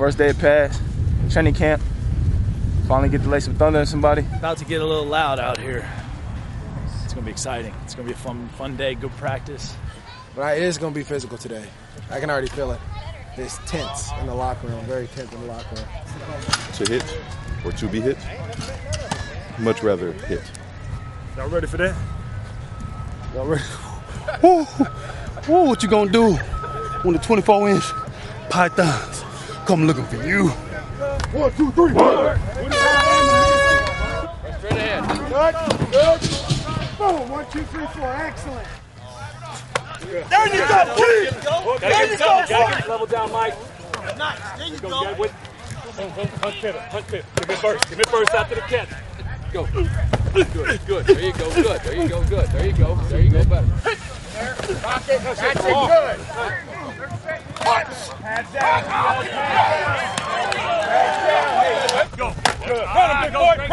First day of pass, training camp. Finally get to lay some thunder on somebody. About to get a little loud out here. It's gonna be exciting. It's gonna be a fun day, good practice. But it is gonna be physical today. I can already feel it. It's tense in the locker room, very tense in the locker room. To hit or to be hit? Much rather hit. Y'all ready for that? Y'all ready? Woo! Woo! What you gonna do when the 24-inch pythons come looking for you? 1, 2, 3. Straight ahead. Good. Boom! 1, 2, 3, 4. Excellent. There you go, kid! There you go, Gotta level down, Mike. Nice. There you go. Hunt pivot. Give it first after the catch. Go. Good. There you go. Good. There you go. Good. There you go. There you go. Better. Pocket. That's it. Good. Hands down. Go. Good. Run him, big boy.